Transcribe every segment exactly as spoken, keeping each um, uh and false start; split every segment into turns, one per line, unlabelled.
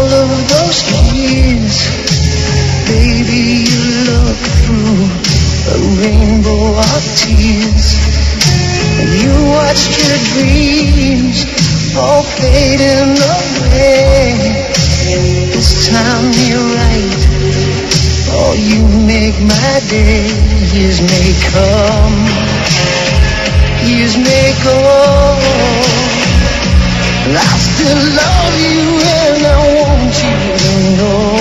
of those years, baby, you look through a rainbow of tears, and you watched your dreams all fading away. This time you're right, oh, you make my day. Years may come, years may go, I still love you and I want you to know.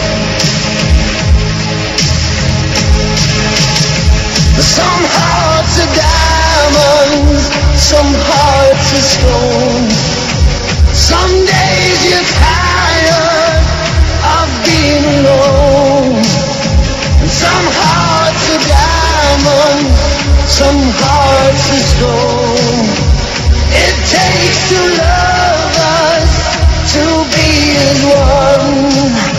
Some hearts are diamonds, some hearts are stone. Some days you're tired of being alone. Some hearts are diamonds, some hearts are stone. It takes two lovers to be as one.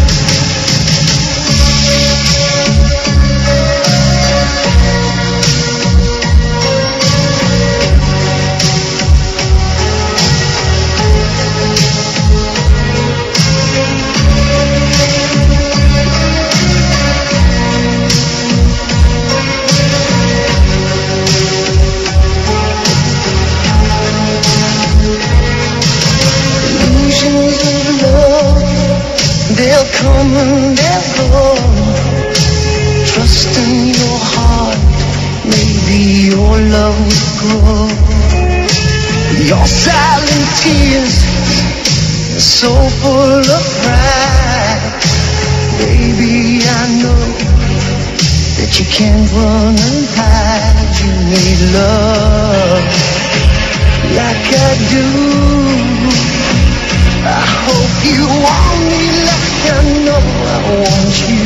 They'll come and they'll go. Trust in your heart, maybe your love will grow. Your silent tears are so full of pride. Baby, I know that you can't run and hide. You need love like I do. I hope you want me like I know I want you.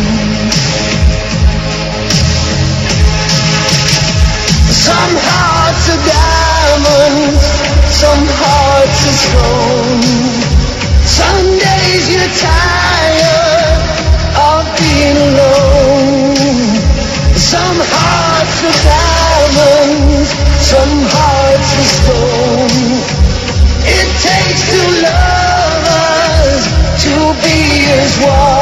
Some hearts are diamonds, some hearts are stone. Some days you're tired of being alone. Some hearts are diamonds, some hearts are stone. It takes two lovers to be as one.